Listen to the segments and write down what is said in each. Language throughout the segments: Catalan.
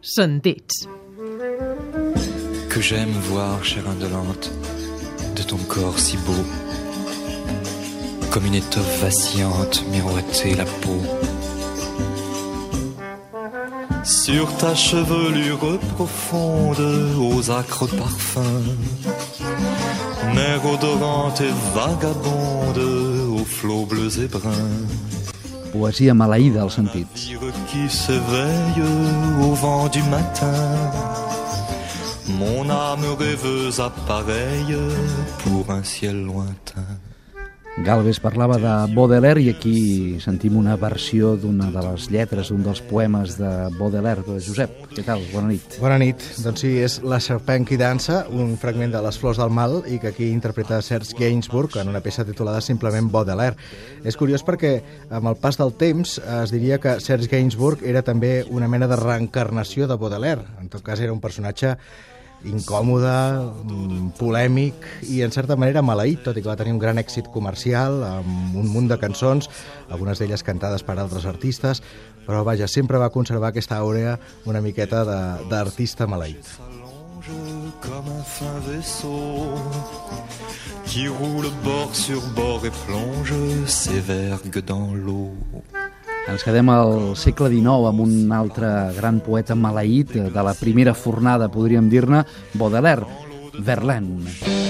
Sentits. Que j'aime voir, chère indolente, de ton corps si beau, comme une étoffe vacillante miroiter la peau. Sur ta chevelure profonde, aux acres parfums, mer odorante et vagabonde, aux flots bleus et bruns. Poesia maleïda als sentits. Dire qui s'éveille au vent du matin, mon âme rêveuse appareille pour un ciel lointain. Galvez parlava de Baudelaire i aquí sentim una versió d'una de les lletres d'un dels poemes de Baudelaire. Josep, què tal? Bona nit. Bona nit. Doncs sí, és La serpent qui dansa, un fragment de Les flors del mal i que aquí interpreta Serge Gainsbourg en una peça titulada simplement Baudelaire. És curiós perquè amb el pas del temps es diria que Serge Gainsbourg era també una mena de reencarnació de Baudelaire. En tot cas era un personatge incòmode, polèmic i en certa manera maleït, tot i que va tenir un gran èxit comercial amb un munt de cançons, algunes d'elles cantades per altres artistes, però vaja, sempre va conservar aquesta àurea una miqueta d'artista maleït. Comme un fin vaisseau qui roule bord sur bord et plonge ses vergues dans l'eau. Ens quedem al segle XIX amb un altre gran poeta maleït de la primera fornada, podríem dir-ne, Baudelaire, Verlaine.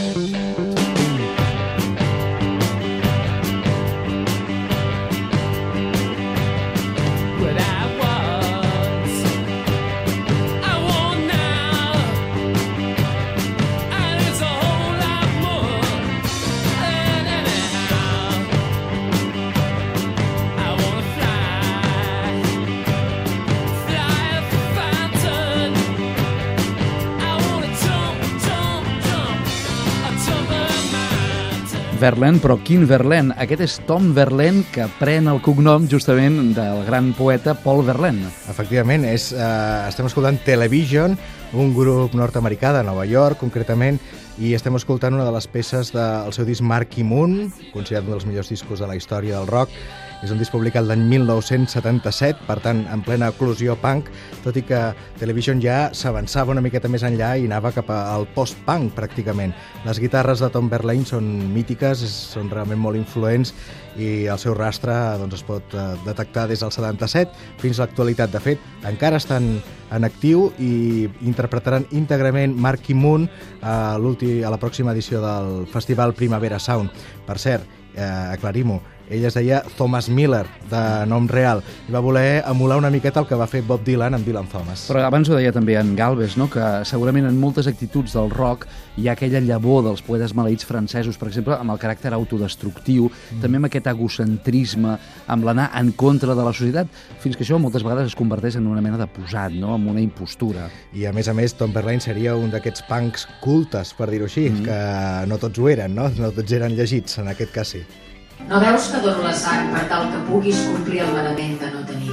Verlaine, però quin Verlaine? Aquest és Tom Verlaine, que pren el cognom justament del gran poeta Paul Verlaine. Efectivament, estem escoltant Television, un grup nord-americà de Nova York, concretament, i estem escoltant una de les peces del seu disc Marquee Moon, considerat un dels millors discos de la història del rock. És un disc publicat l'any 1977, per tant, en plena eclosió punk, tot i que Television ja s'avançava una miqueta més enllà i anava cap al post-punk, pràcticament. Les guitarres de Tom Verlaine són mítiques, són realment molt influents i el seu rastre doncs, es pot detectar des del 77 fins a l'actualitat. De fet, encara estan en actiu i interpretaran íntegrament Marquee Moon a la pròxima edició del Festival Primavera Sound. Per cert, aclarim-ho, ell es deia Thomas Miller, de nom real, i va voler emular una miqueta el que va fer Bob Dylan amb Dylan Thomas. Però abans ho deia també en Galvez, no? Que segurament en moltes actituds del rock hi ha aquella llavor dels poetes maleïts francesos, per exemple, amb el caràcter autodestructiu, també amb aquest egocentrisme, amb l'anar en contra de la societat, fins que això moltes vegades es converteix en una mena de posat, no? En una impostura. I a més, Tom Verlaine seria un d'aquests punks cultes, per dir-ho així, que no tots ho eren, no? No tots eren llegits, en aquest cas sí. No veus que dono la sang per tal que puguis complir el manament de no tenir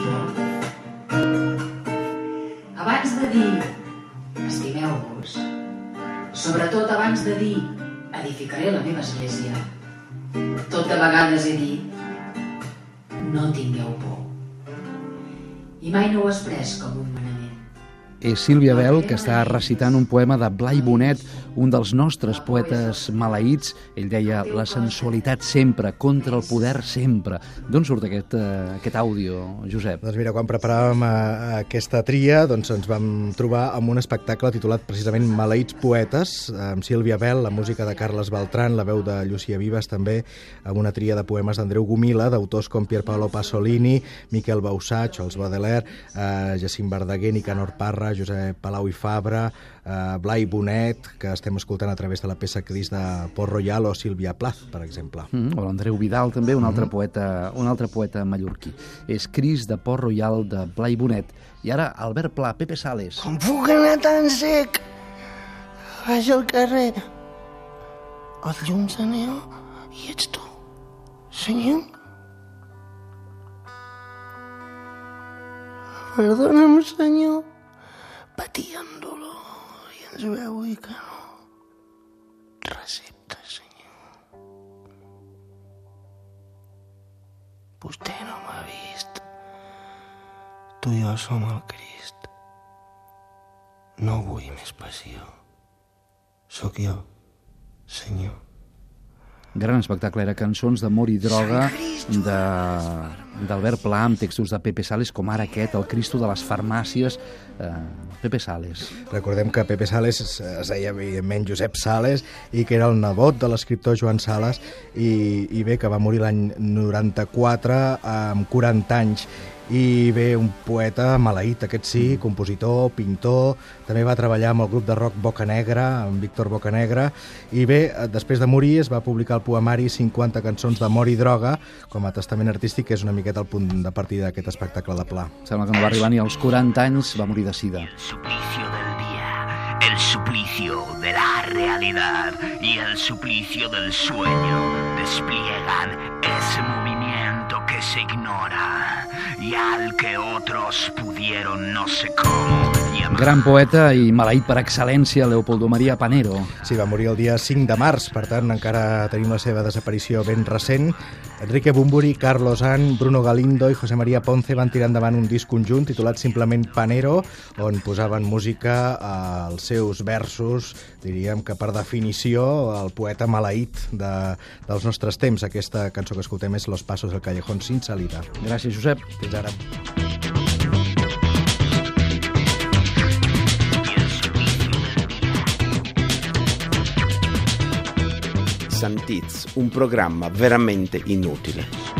por? Abans de dir estimeu-vos, sobretot abans de dir edificaré la meva església, tot de vegades he dit no tingueu por. I mai no ho has pres com un manament. És Sílvia Bell, que està recitant un poema de Blai Bonet, un dels nostres poetes maleïts. Ell deia, la sensualitat sempre, contra el poder sempre. D'on surt aquest àudio, Josep? Doncs mira, quan preparàvem aquesta tria, doncs ens vam trobar amb un espectacle titulat precisament Maleïts poetes, amb Sílvia Bell, la música de Carles Beltran, la veu de Llucia Vives també, amb una tria de poemes d'Andreu Gomila, d'autors com Pier Paolo Pasolini, Miquel Bausà, Charles Baudelaire, Jacint Verdaguer, Nicanor Parra, Josep Palau i Fabra, Blai Bonet, que estem escoltant a través de la peça Cris de Port Royal, o Sílvia Plath, per exemple. O l'Andreu Vidal, també, un altre poeta mallorquí. És Cris de Port Royal, de Blai Bonet. I ara, Albert Pla, Pepe Sales. Com puc anar tan sec? Vaig al carrer. Els llums de neó i ets tu, senyor. Perdona'm, senyor. Patia amb dolor i ens veu dir que no. Recepta, senyor. Vostè no m'ha vist. Tu i jo som el Crist. No vull més passió. Sóc jo, senyor. Gran espectacle, era Cançons d'amor i droga d'Albert Pla, amb textos de Pepe Sales, com ara aquest, El Cristo de les farmàcies, Pepe Sales. Recordem que Pepe Sales es deia, evidentment, Josep Sales, i que era el nebot de l'escriptor Joan Sales, i bé, que va morir l'any 94, amb 40 anys. I bé, un poeta maleït, aquest sí, compositor, pintor, també va treballar amb el grup de rock Bocanegra, amb Víctor Bocanegra, i bé, després de morir es va publicar el poemari 50 cançons d'amor i droga com a testament artístic, que és una miqueta el punt de partida d'aquest espectacle de Pla. Sembla que no va arribar ni als 40 anys, va morir de sida. El suplicio del día, el suplicio de la realidad y el suplicio del sueño despliegan ese movimiento que se ignora y al que otros pudieron no sé cómo llamar. Gran poeta i maleït per excel·lència, Leopoldo María Panero. Sí, va morir el dia 5 de març, per tant encara tenim la seva desaparició ben recent. Enrique Bunbury, Carlos An, Bruno Galindo i José María Ponce van tirar endavant un disc conjunt titulat simplement Panero, on posaven música als seus versos, diríem que per definició el poeta maleït dels nostres temps. Aquesta cançó que escoltem és Los Pasos del Callejón sin salida. Gràcies, Josep. Fins ara. Sentits, un programma veramente inutile.